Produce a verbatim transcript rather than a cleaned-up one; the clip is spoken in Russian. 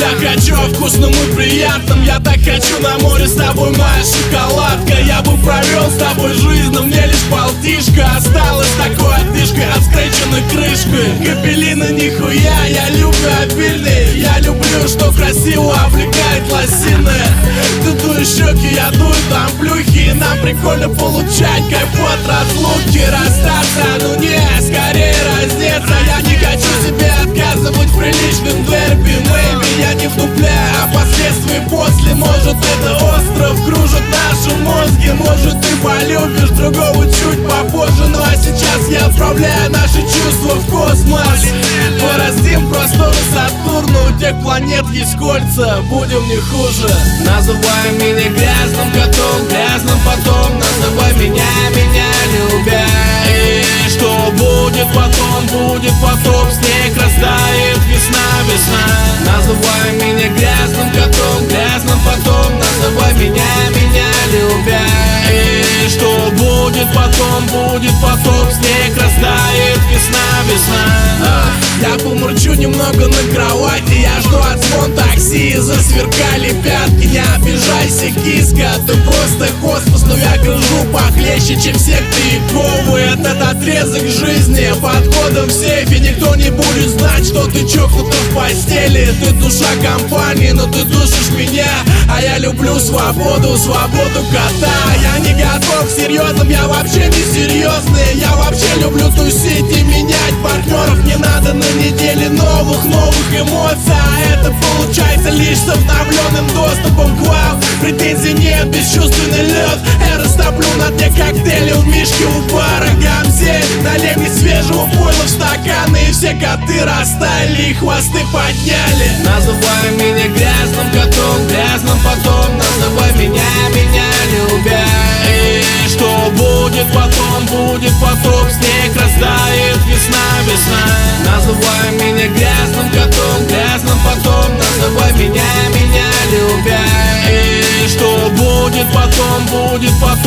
Я хочу о вкусном и приятном. Я так хочу на море с тобой, моя шоколадка. Я бы провел с тобой жизнь, но мне лишь полтишка осталось такой отдышкой от скреченной крышкой. Капеллина нихуя, я люблю обильный. Я люблю, что красиво облекает лосины. Ты дуешь щеки, я дую там плюхи. И нам прикольно получать кайф от разлуки. Расстаться, ну не, скорее раздеться. Я не хочу себе отказывать в приличном дерби. Maybe я не вдупляю, а последствия после. Может это остров кружит наши мозги. Может ты полюбишь другого чуть попозже. Ну а сейчас я отправляю наши чувства в космос. Пораздим просторы Сатурна. У тех планет есть кольца, будем не хуже. Называй меня грязным котом, грязным потом. Называй меня, меня любя. И что будет потом, будет потом. Снег растает, весна, весна. Называй меня грязным котом, грязным потом. Называй меня, меня любя. И что будет потом, будет потом. Снег растает, весна, весна. а, Я помурчу немного на кровати. Я жду отзвон такси, засверкали пятки. Не обижайся, киска, ты просто космос. Но я грыжу похлеще, чем сектыковый. Этот отрезок жизни под кодом в сейфе. Никто не будет знать, что ты чокнута в постели. Ты душа компании, но ты душишь меня. А я люблю свободу, свободу кота. Я не готов к серьезным, я вообще не серьезный. Я вообще люблю тусить и менять партнеров. Не надо на неделе новых, новых эмоций. А это получается лишь с обновленным доступом к вам. Претензий нет, бесчувственный лед. Я растоплю на дне коктейли у Мишки у бара Гамзе. Налей мне свежего пойла в стаканы. И все коты растаяли и хвосты подняли. Называй меня грязным котом, грязным потом. Называй меня, меня любя. И что будет потом, будет потом. Снег растает, весна, весна. Называй меня грязным котом, грязным потом. Называй меня, меня любя. И что будет потом, будет потом.